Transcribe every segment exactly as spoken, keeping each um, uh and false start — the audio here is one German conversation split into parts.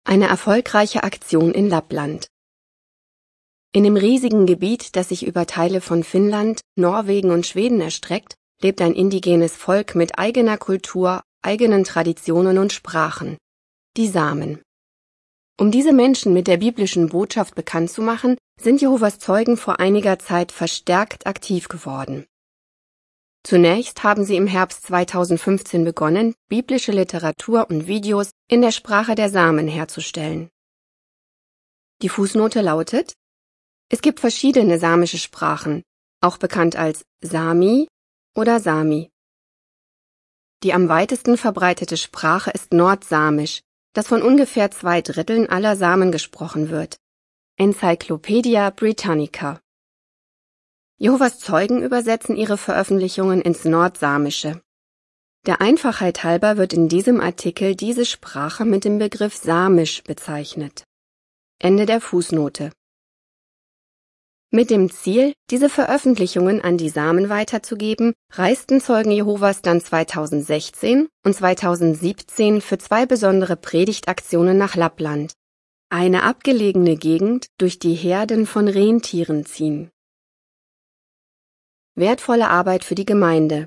Eine erfolgreiche Aktion in Lappland. In dem riesigen Gebiet, das sich über Teile von Finnland, Norwegen und Schweden erstreckt, lebt ein indigenes Volk mit eigener Kultur, eigenen Traditionen und Sprachen, die Samen. Um diese Menschen mit der biblischen Botschaft bekannt zu machen, sind Jehovas Zeugen vor einiger Zeit verstärkt aktiv geworden. Zunächst haben sie im Herbst zweitausendfünfzehn begonnen, biblische Literatur und Videos in der Sprache der Samen herzustellen. Die Fußnote lautet: Es gibt verschiedene samische Sprachen, auch bekannt als Sami oder Sami. Die am weitesten verbreitete Sprache ist Nordsamisch, das von ungefähr zwei Dritteln aller Samen gesprochen wird. Encyclopedia Britannica. Jehovas Zeugen übersetzen ihre Veröffentlichungen ins Nordsamische. Der Einfachheit halber wird in diesem Artikel diese Sprache mit dem Begriff Samisch bezeichnet. Ende der Fußnote. Mit dem Ziel, diese Veröffentlichungen an die Samen weiterzugeben, reisten Zeugen Jehovas dann zweitausendsechzehn und zweitausendsiebzehn für zwei besondere Predigtaktionen nach Lappland, eine abgelegene Gegend, durch die Herden von Rentieren ziehen. Wertvolle Arbeit für die Gemeinde.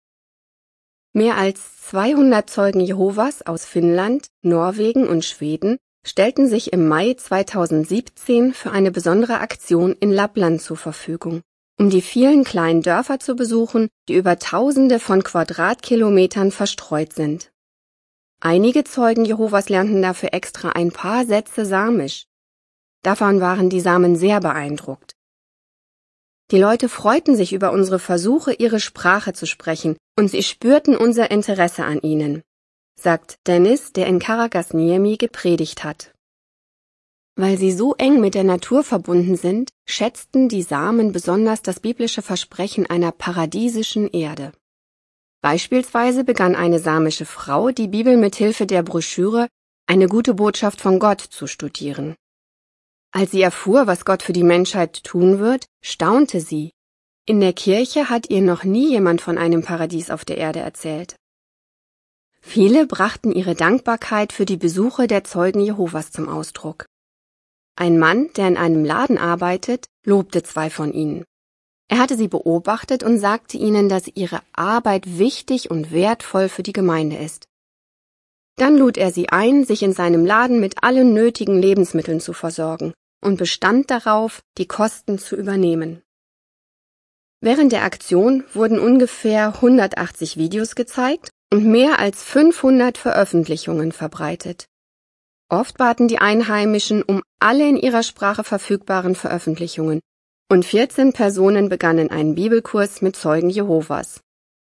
Mehr als zweihundert Zeugen Jehovas aus Finnland, Norwegen und Schweden stellten sich im Mai zweitausendsiebzehn für eine besondere Aktion in Lappland zur Verfügung, um die vielen kleinen Dörfer zu besuchen, die über Tausende von Quadratkilometern verstreut sind. Einige Zeugen Jehovas lernten dafür extra ein paar Sätze Samisch. Davon waren die Samen sehr beeindruckt. Die Leute freuten sich über unsere Versuche, ihre Sprache zu sprechen, und sie spürten unser Interesse an ihnen, sagt Dennis, der in Karaggasniemi gepredigt hat. Weil sie so eng mit der Natur verbunden sind, schätzten die Samen besonders das biblische Versprechen einer paradiesischen Erde. Beispielsweise begann eine samische Frau, die Bibel mit Hilfe der Broschüre Eine gute Botschaft von Gott zu studieren. Als sie erfuhr, was Gott für die Menschheit tun wird, staunte sie. In der Kirche hat ihr noch nie jemand von einem Paradies auf der Erde erzählt. Viele brachten ihre Dankbarkeit für die Besuche der Zeugen Jehovas zum Ausdruck. Ein Mann, der in einem Laden arbeitet, lobte zwei von ihnen. Er hatte sie beobachtet und sagte ihnen, dass ihre Arbeit wichtig und wertvoll für die Gemeinde ist. Dann lud er sie ein, sich in seinem Laden mit allen nötigen Lebensmitteln zu versorgen, und bestand darauf, die Kosten zu übernehmen. Während der Aktion wurden ungefähr hundertachtzig Videos gezeigt und mehr als fünfhundert Veröffentlichungen verbreitet. Oft baten die Einheimischen um alle in ihrer Sprache verfügbaren Veröffentlichungen, und vierzehn Personen begannen einen Bibelkurs mit Zeugen Jehovas.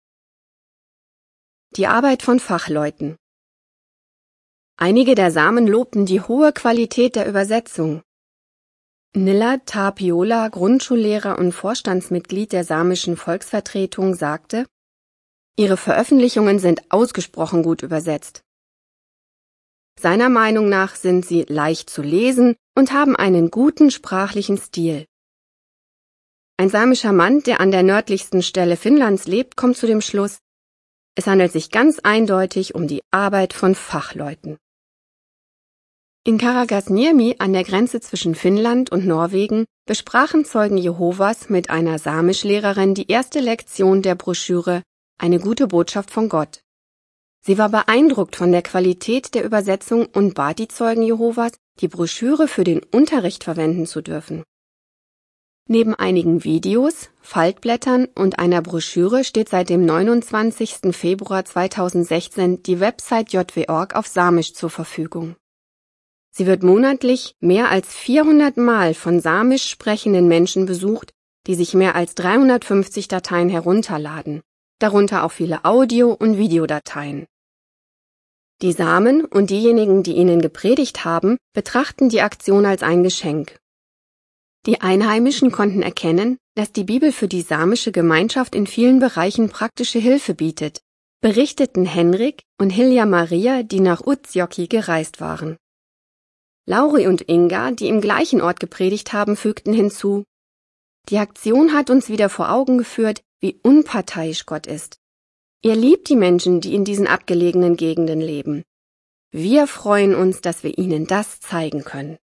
Die Arbeit von Fachleuten. Einige der Samen lobten die hohe Qualität der Übersetzung. Nilla Tapiola, Grundschullehrer und Vorstandsmitglied der samischen Volksvertretung, sagte: Ihre Veröffentlichungen sind ausgesprochen gut übersetzt. Seiner Meinung nach sind sie leicht zu lesen und haben einen guten sprachlichen Stil. Ein samischer Mann, der an der nördlichsten Stelle Finnlands lebt, kommt zu dem Schluss: Es handelt sich ganz eindeutig um die Arbeit von Fachleuten. In Karaggasniemi an der Grenze zwischen Finnland und Norwegen besprachen Zeugen Jehovas mit einer Samischlehrerin die erste Lektion der Broschüre Eine gute Botschaft von Gott. Sie war beeindruckt von der Qualität der Übersetzung und bat die Zeugen Jehovas, die Broschüre für den Unterricht verwenden zu dürfen. Neben einigen Videos, Faltblättern und einer Broschüre steht seit dem neunundzwanzigsten Februar zweitausendsechzehn die Website j w punkt org auf Samisch zur Verfügung. Sie wird monatlich mehr als vierhundert Mal von samisch sprechenden Menschen besucht, die sich mehr als dreihundertfünfzig Dateien herunterladen, darunter auch viele Audio- und Videodateien. Die Samen und diejenigen, die ihnen gepredigt haben, betrachten die Aktion als ein Geschenk. Die Einheimischen konnten erkennen, dass die Bibel für die samische Gemeinschaft in vielen Bereichen praktische Hilfe bietet, berichteten Henrik und Hilja Maria, die nach Utsjoki gereist waren. Lauri und Inga, die im gleichen Ort gepredigt haben, fügten hinzu: Die Aktion hat uns wieder vor Augen geführt, wie unparteiisch Gott ist. Er liebt die Menschen, die in diesen abgelegenen Gegenden leben. Wir freuen uns, dass wir Ihnen das zeigen können.